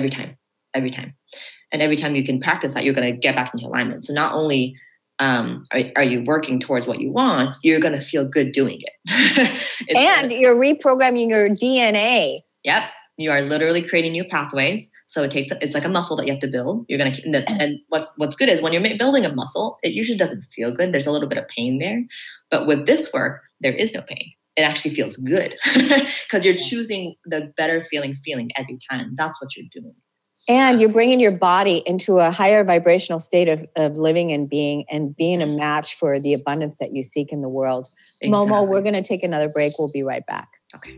Speaker 4: And every time you can practice that, you're going to get back into alignment. So not only are you working towards what you want, you're going to feel good doing it.
Speaker 3: And you're reprogramming your DNA.
Speaker 4: Yep. You are literally creating new pathways. So it's like a muscle that you have to build. You're going to, and what's good is when you're building a muscle, it usually doesn't feel good. There's a little bit of pain there. But with this work, there is no pain. It actually feels good because you're choosing the better feeling every time. That's what you're doing.
Speaker 3: And you're bringing your body into a higher vibrational state of living and being a match for the abundance that you seek in the world. Exactly. Momo, we're going to take another break. We'll be right back.
Speaker 4: Okay.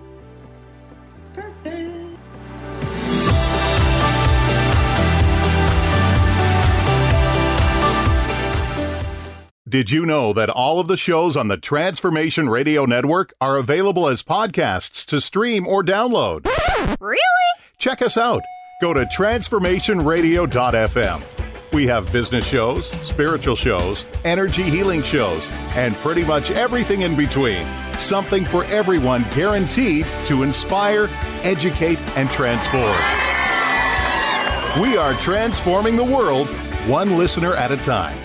Speaker 15: Did you know that all of the shows on the Transformation Radio Network are available as podcasts to stream or download?
Speaker 16: Really?
Speaker 15: Check us out. Go to transformationradio.fm. We have business shows, spiritual shows, energy healing shows, and pretty much everything in between. Something for everyone, guaranteed to inspire, educate, and transform. We are transforming the world, one listener at a time.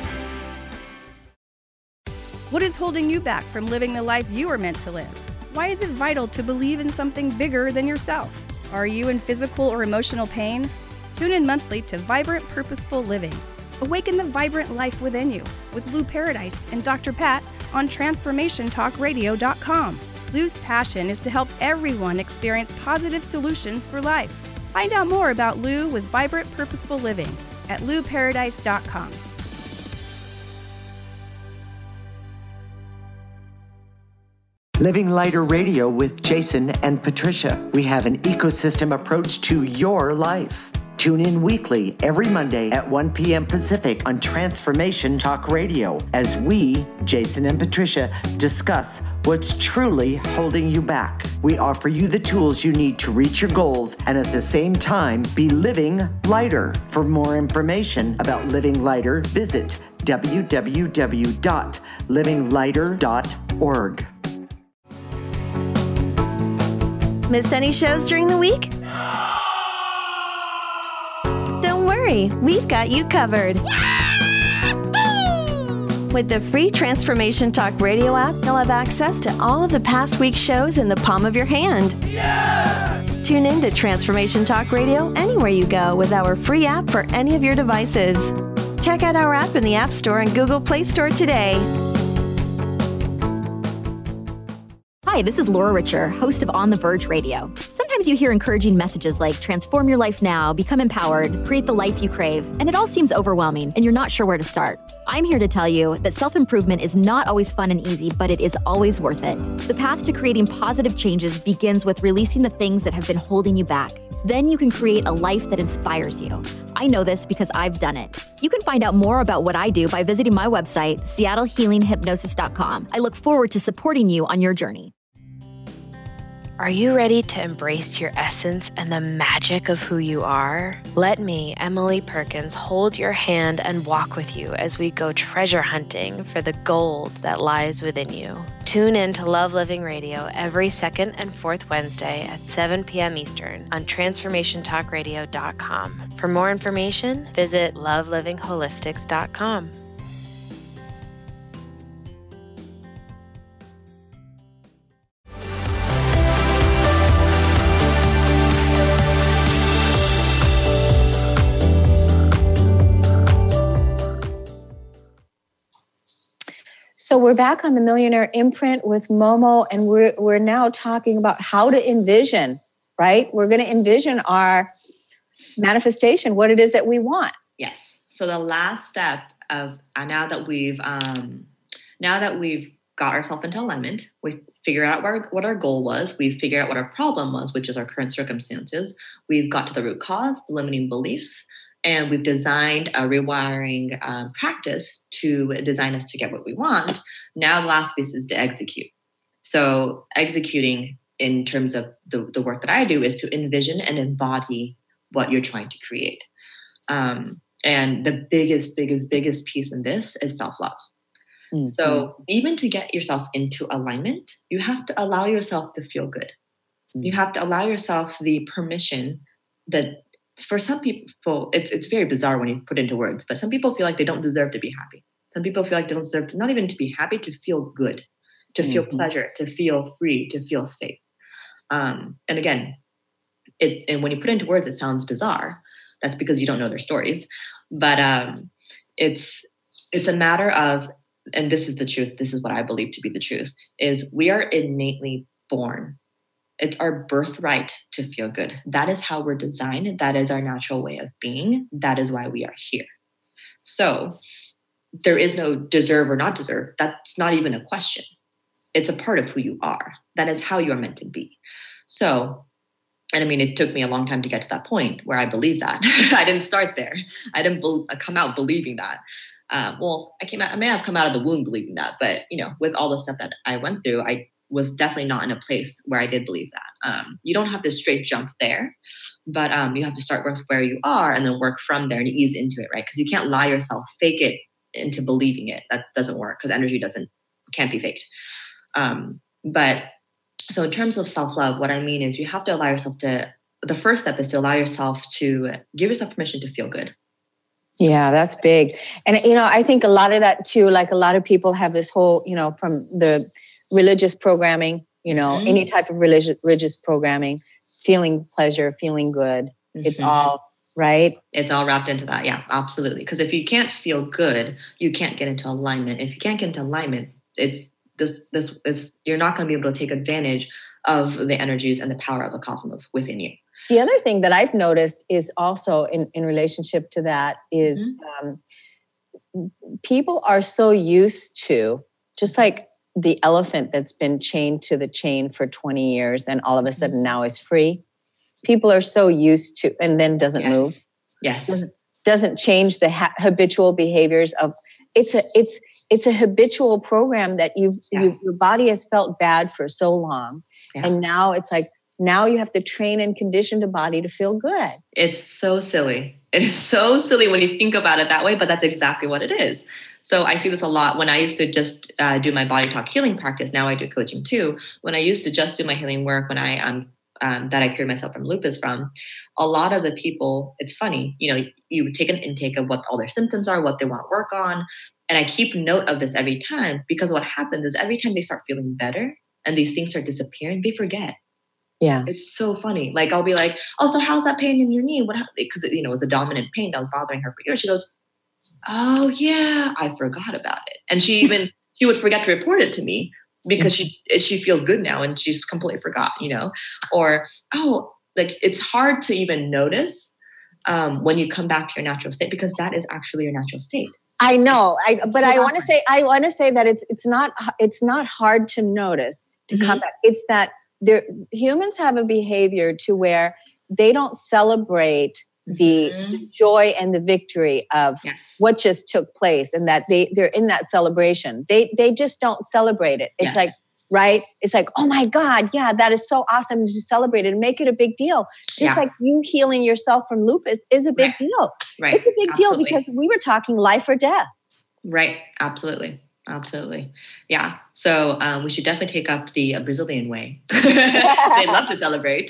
Speaker 16: What is holding you back from living the life you are meant to live? Why is it vital to believe in something bigger than yourself? Are you in physical or emotional pain? Tune in monthly to Vibrant Purposeful Living. Awaken the vibrant life within you with Lou Paradise and Dr. Pat on TransformationTalkRadio.com. Lou's passion is to help everyone experience positive solutions for life. Find out more about Lou with Vibrant Purposeful Living at LouParadise.com.
Speaker 17: Living Lighter Radio with Jason and Patricia. We have an ecosystem approach to your life. Tune in weekly every Monday at 1 p.m. Pacific on Transformation Talk Radio as we, Jason and Patricia, discuss what's truly holding you back. We offer you the tools you need to reach your goals and at the same time be living lighter. For more information about Living Lighter, visit www.livinglighter.org.
Speaker 6: Miss any shows during the week? Don't worry, we've got you covered. With the free Transformation Talk Radio app, you'll have access to all of the past week's shows in the palm of your hand. Tune in to Transformation Talk Radio anywhere you go with our free app for any of your devices. Check out our app in the App Store and Google Play Store today.
Speaker 18: Hi, this is Laura Richer, host of On the Verge Radio. Sometimes you hear encouraging messages like transform your life now, become empowered, create the life you crave, and it all seems overwhelming and you're not sure where to start. I'm here to tell you that self-improvement is not always fun and easy, but it is always worth it. The path to creating positive changes begins with releasing the things that have been holding you back. Then you can create a life that inspires you. I know this because I've done it. You can find out more about what I do by visiting my website, seattlehealinghypnosis.com. I look forward to supporting you on your journey.
Speaker 19: Are you ready to embrace your essence and the magic of who you are? Let me, Emily Perkins, hold your hand and walk with you as we go treasure hunting for the gold that lies within you. Tune in to Love Living Radio every second and fourth Wednesday at 7 p.m. Eastern on TransformationTalkRadio.com. For more information, visit LoveLivingHolistics.com.
Speaker 3: So we're back on the Millionaire Imprint with Momo, and we're now talking about how to envision, right? We're going to envision our manifestation, what it is that we want.
Speaker 4: Yes. So the last step of now that we've got ourselves into alignment, we've figured out what our goal was, we've figured out what our problem was, which is our current circumstances. We've got to the root cause, the limiting beliefs, and we've designed a rewiring practice to design us to get what we want. Now the last piece is to execute. So executing in terms of the work that I do is to envision and embody what you're trying to create. And the biggest piece in this is self-love. Mm-hmm. So even to get yourself into alignment, you have to allow yourself to feel good. Mm-hmm. You have to allow yourself the permission that for some people, it's very bizarre when you put it into words, but some people feel like they don't deserve to be happy. Some people feel like they don't deserve to, not even to be happy, to feel good, to feel pleasure, to feel free, to feel safe. And again, and when you put it into words, it sounds bizarre. That's because you don't know their stories. But it's a matter of, and this is the truth, this is what I believe to be the truth, is we are innately born. It's our birthright to feel good. That is how we're designed. That is our natural way of being. That is why we are here. So there is no deserve or not deserve. That's not even a question. It's a part of who you are. That is how you are meant to be. So, and I mean, it took me a long time to get to that point where I believe that. I didn't start there. I didn't come out believing that. I may have come out of the womb believing that, but with all the stuff that I went through, I was definitely not in a place where I did believe that. You don't have to straight jump there, but you have to start with where you are and then work from there and ease into it, right? Because you can't lie yourself, fake it into believing it. That doesn't work because energy can't be faked. But so in terms of self-love, what I mean is you have to allow yourself the first step is to allow yourself to give yourself permission to feel good.
Speaker 3: Yeah, that's big. And, I think a lot of that too, like a lot of people have this whole, from the religious programming, any type of religious programming, feeling pleasure, feeling good, It's all right.
Speaker 4: It's all wrapped into that. Yeah, absolutely. Because if you can't feel good, you can't get into alignment. If you can't get into alignment, it's you're not going to be able to take advantage of the energies and the power of the cosmos within you.
Speaker 3: The other thing that I've noticed is also in relationship to that is people are so used to, just like the elephant that's been chained to the chain for 20 years and all of a sudden now is free. People are so used to, and then doesn't move.
Speaker 4: Yes.
Speaker 3: Doesn't change the habitual behaviors of, it's a habitual program that your body has felt bad for so long. Yeah. And now it's like, now you have to train and condition the body to feel good.
Speaker 4: It's so silly. It is so silly when you think about it that way, but that's exactly what it is. So I see this a lot when I used to just do my body talk healing practice. Now I do coaching too. When I used to just do my healing work, when I that I cured myself from lupus from, a lot of the people, it's funny, you would take an intake of what all their symptoms are, what they want work on. And I keep note of this every time, because what happens is every time they start feeling better and these things start disappearing, they forget.
Speaker 3: Yeah.
Speaker 4: It's so funny. Like I'll be like, oh, so how's that pain in your knee? What happened? Because it was a dominant pain that was bothering her for years. She goes, oh yeah, I forgot about it. And she would forget to report it to me because she feels good now and she's completely forgot, or, like it's hard to even notice when you come back to your natural state, because that is actually your natural state.
Speaker 3: I know. I want to say that it's not hard to notice to come back. It's that humans have a behavior to where they don't celebrate the joy and the victory of what just took place, and that they're in that celebration. They just don't celebrate it. It's like, right? It's like, oh my God, yeah, that is so awesome to celebrate it and make it a big deal. Just like you healing yourself from lupus is a big deal.
Speaker 4: Right.
Speaker 3: It's a big deal because we were talking life or death.
Speaker 4: Right. Absolutely. Yeah. So we should definitely take up the Brazilian way. They love to celebrate.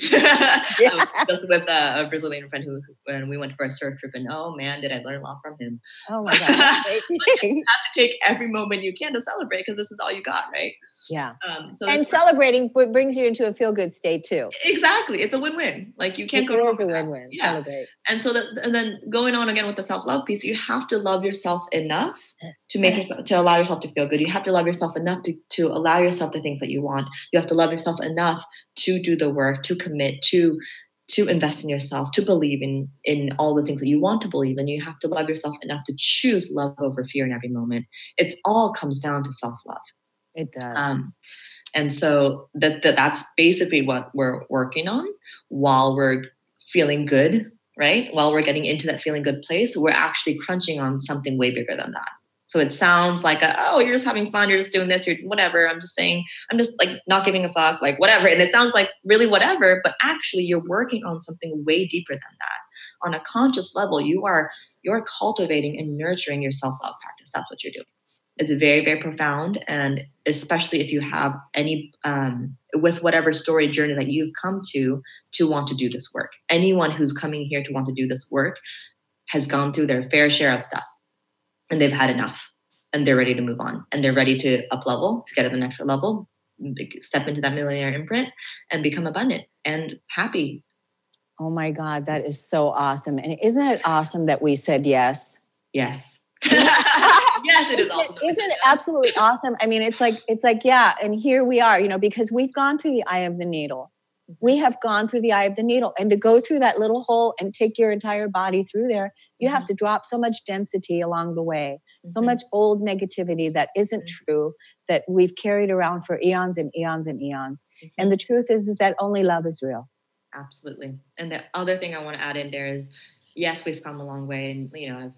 Speaker 4: I was just with a Brazilian friend who, when we went for a surf trip, and oh man, did I learn a lot from him.
Speaker 3: Oh my God.
Speaker 4: You have to take every moment you can to celebrate, because this is all you got, right?
Speaker 3: Yeah. And celebrating brings you into a feel-good state too.
Speaker 4: Exactly. It's a win-win. Like you can't go wrong.
Speaker 3: It's a win-win.
Speaker 4: Yeah.
Speaker 3: Celebrate.
Speaker 4: And so and then going on again with the self-love piece, you have to love yourself enough to allow yourself to feel good. You have to love yourself enough to allow yourself the things that you want. You have to love yourself enough to do the work, to commit, to invest in yourself, to believe in all the things that you want to believe in. You have to love yourself enough to choose love over fear in every moment. It all comes down to self-love.
Speaker 3: It does.
Speaker 4: And so that's basically what we're working on while we're feeling good, right? While we're getting into that feeling good place, we're actually crunching on something way bigger than that. So it sounds like, you're just having fun. You're just doing this. You're whatever. I'm just like not giving a fuck, like whatever. And it sounds like really whatever, but actually you're working on something way deeper than that. On a conscious level, you're cultivating and nurturing your self-love practice. That's what you're doing. It's very, very profound. And especially if you have any, with whatever story journey that you've come to want to do this work. Anyone who's coming here to want to do this work has gone through their fair share of stuff, and they've had enough, and they're ready to move on, and they're ready to up level, to get to the next level, step into that millionaire imprint and become abundant and happy.
Speaker 3: Oh my God, that is so awesome. And isn't it awesome that we said yes?
Speaker 4: Yes. Yes, it is awesome.
Speaker 3: Isn't it absolutely awesome? I mean, it's like, yeah. And here we are, because we've gone through the eye of the needle. We have gone through the eye of the needle, and to go through that little hole and take your entire body through there, you have to drop so much density along the way, so much old negativity that isn't true, that we've carried around for eons and eons and eons. And the truth is that only love is real.
Speaker 4: Absolutely. And the other thing I want to add in there is, yes, we've come a long way, and I've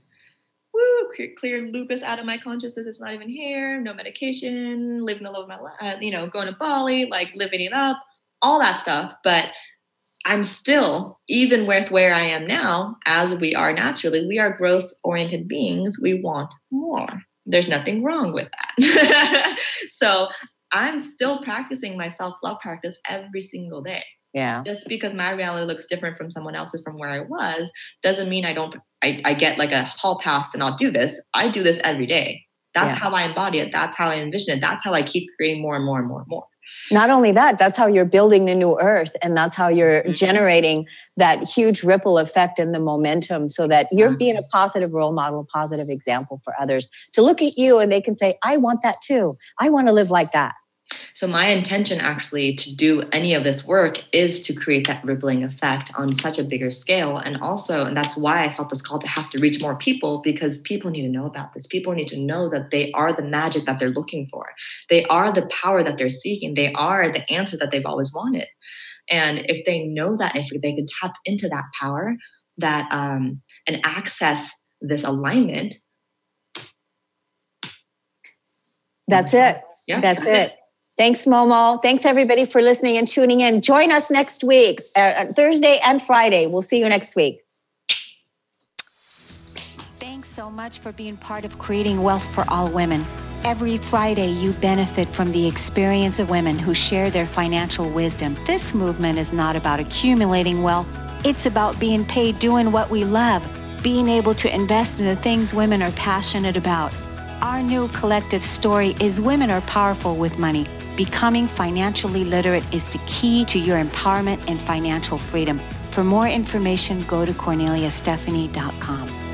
Speaker 4: cleared lupus out of my consciousness. It's not even here. No medication. Living the love of my life. Going to Bali, like living it up, all that stuff. But I'm still, even with where I am now, as we are naturally, we are growth-oriented beings. We want more. There's nothing wrong with that. So I'm still practicing my self-love practice every single day.
Speaker 3: Yeah.
Speaker 4: Just because my reality looks different from someone else's from where I was doesn't mean I get like a hall pass and I'll do this. I do this every day. That's how I embody it. That's how I envision it. That's how I keep creating more and more and more and more.
Speaker 3: Not only that, that's how you're building the new earth, and that's how you're generating that huge ripple effect and the momentum, so that you're being a positive role model, a positive example for others to look at you and they can say, I want that too. I want to live like that.
Speaker 4: So my intention actually to do any of this work is to create that rippling effect on such a bigger scale. And that's why I felt this call to have to reach more people, because people need to know about this. People need to know that they are the magic that they're looking for. They are the power that they're seeking. They are the answer that they've always wanted. And if they know that, if they can tap into that power that and access this alignment.
Speaker 3: That's it.
Speaker 4: Yeah,
Speaker 3: that's it. Thanks, Momo. Thanks, everybody, for listening and tuning in. Join us next week, Thursday and Friday. We'll see you next week.
Speaker 2: Thanks so much for being part of Creating Wealth for All Women. Every Friday, you benefit from the experience of women who share their financial wisdom. This movement is not about accumulating wealth. It's about being paid doing what we love, being able to invest in the things women are passionate about. Our new collective story is women are powerful with money. Becoming financially literate is the key to your empowerment and financial freedom. For more information, go to CorneliaStephanie.com.